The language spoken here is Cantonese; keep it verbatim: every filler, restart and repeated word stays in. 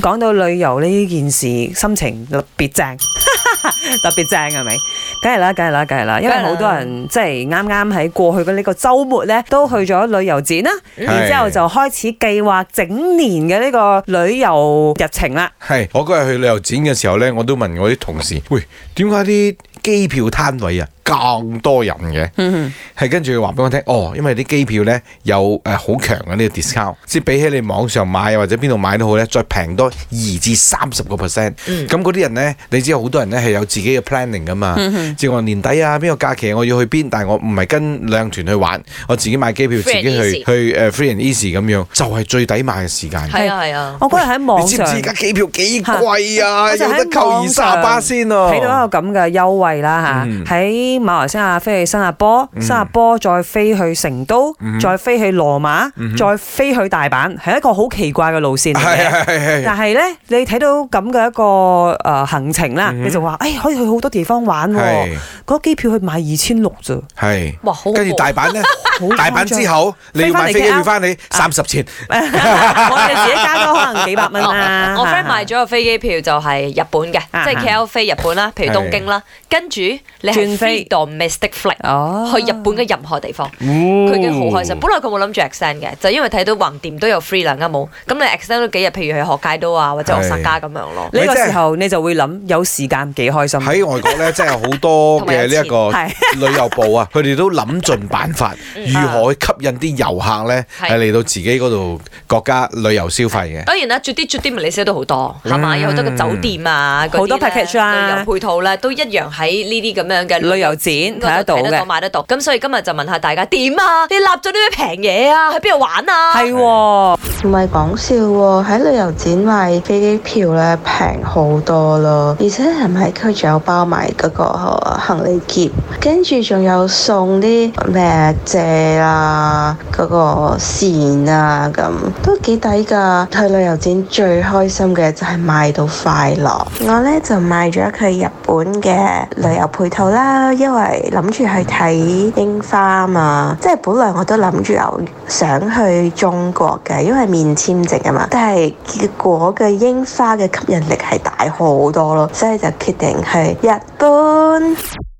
講到旅遊呢件事，心情特別正，特別正係咪？梗係啦，梗係啦，梗係啦，因為好多人即係啱啱喺過去嘅呢個週末咧，都去咗旅遊展啦，然之後就開始計劃整年嘅呢個旅遊日程啦。 係，我嗰日去旅遊展嘅時候咧，我都問我啲同事，喂，點解啲機票攤位啊咁多人嘅？嗯係跟住佢話俾我聽，哦，因為啲機票咧有誒好強嘅呢個 discount，即係比起你網上買或者邊度買都好咧，再平多二至三十個 percent。咁嗰啲人咧，你知好多人咧係有自己嘅 planning 噶嘛？即係我年底啊，邊個假期我要去邊，但係我唔係跟旅行團去玩，我自己買機票，自己去去誒 free and easy 咁樣，就係最抵買嘅時間。 係啊係啊， 我嗰日喺網上， 你知唔知而家機票幾貴啊？有得扣二三十八先啊！ 睇到一個咁嘅優惠啦嚇，喺馬來西亞飛去新加坡，新加坡再飛去成都，再飛去羅馬，再飛去大阪，係一個好奇怪嘅路線嚟嘅。但係咧，你睇到咁嘅一個誒行程啦，你就話誒可以去好多地方玩喎。嗰機票去買二千六咋？係哇，好！ 跟住大阪咧，大阪之後你要買飛機票翻嚟三十錢， 我哋自己加多可能幾百蚊啦。 我 friend 買咗個飛機票就係日本嘅，即係 K L 飛日本啦，譬如東京啦，跟住你係飛 domestic flight 去日本嘅任何地方，佢已經好開心。本來佢冇諗住 extend 嘅，就因為睇到橫掂都有 free 啦，啱冇？咁你 extend 咗幾日，譬如去學街都啊，或者osaka咁樣咯。 呢個時候你就會諗有時間幾開心。 喺外國咧，真係好多嘅呢一個旅遊部啊，佢哋都諗盡辦法，如何去吸引啲遊客咧係嚟到自己嗰度國家旅遊消費嘅。 當然啦，住啲住啲咪你寫到好多，係嘛？有好多個酒店啊， 好多 package 啊， 旅遊配套咧都一樣喺呢啲咁樣嘅旅遊展睇得到嘅， 買得到。咁所以今日就問下大家點啊？你立咗啲咩平嘢啊？去邊度玩啊？ 係喎， 唔係講笑喎，喺旅遊展買飛機票咧平好多咯，而且係咪佢仲有包埋嗰個行李篋，跟住仲有送啲咩遮啦、嗰個線啊，咁都幾抵㗎。去旅遊展最開心嘅就係買到快樂。我咧就買咗佢日本嘅旅遊配套啦，因為諗住去睇櫻花啊嘛，即係本來我都諗住有想去中國嘅，因為免簽證啊嘛，但係結果嘅櫻花嘅吸引力係大好多咯，所以就決定去日本。